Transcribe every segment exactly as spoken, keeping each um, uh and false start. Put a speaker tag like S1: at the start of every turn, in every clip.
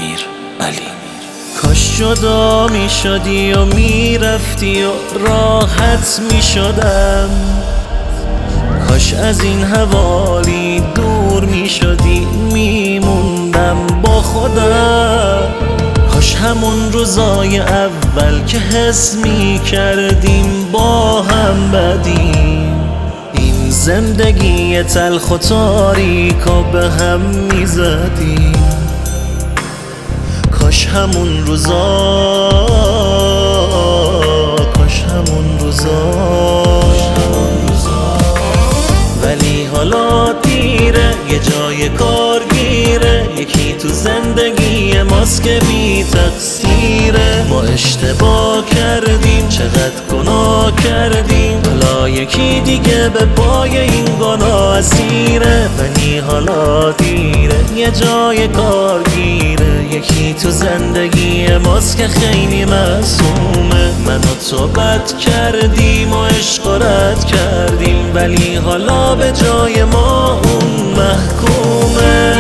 S1: امیرعلی.
S2: کاش جدا می شدی و می رفتی و راحت می شدم، کاش از این حوالی دور می شدی می موندم با خودم. کاش همون روزای اول که حس می کردیم با هم بدیم، این زندگی تلخ و تاریکو به هم می زدیم. کاش همون روزا، کاش همون روزا، ولی حالا دیره، یه جای کارگیره، یکی تو زندگی ماست که بی تقصیره. ما اشتباه کردیم، چقدر گناه کردیم، حالا یکی دیگه به پای این گناه اسیره. ولی حالا دیره، یه جای کارگیره، یکی تو زندگی ماست که خیلی معصومه. من و تو بد کردیم و عشق رد کردیم، ولی حالا به جای ما اون محکومه.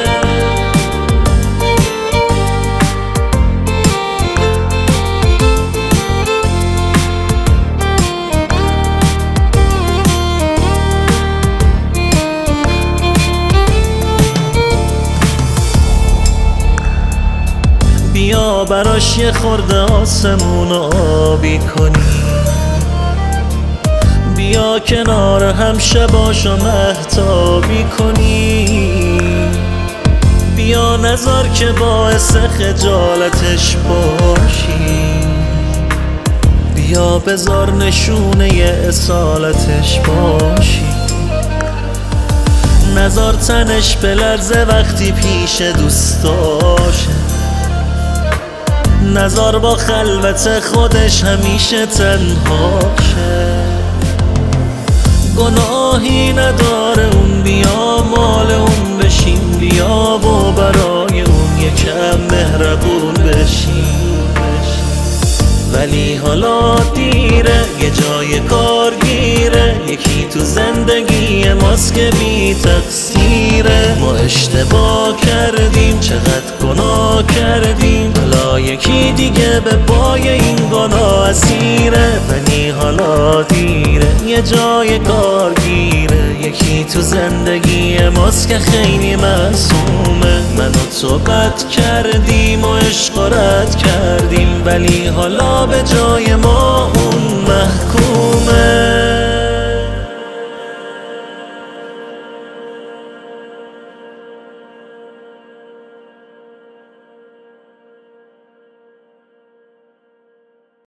S2: بیا براش یه خورده آسمون آبی کنی، بیا کنار هم شباشو مهتابی کنی، بیا نذار که باعث خجالتش باشی، بیا بذار نشونه اصالتش باشی. نذار تنش بلرزه وقتی پیش دوستاشه، نذار با خلوت خودش همیشه تنهاشه. گناهی نداره اون، بیا مال اون بشیم، بیا و برای اون یکم مهربون بشیم. ولی حالا دیره، یه جای کارگیره، یکی تو زندگی ماست که بی تقصیره. ما اشتباه کردیم، چقدر گناه کردیم، حالا یکی دیگه به پای این گناه اسیره. ولی حالا دیره، یه جای کارگیره، یکی تو زندگی ماست که خیلی معصومه. من و تو بد کردیم و عشق رد کردیم، ولی حالا به جای ما اون محکومه.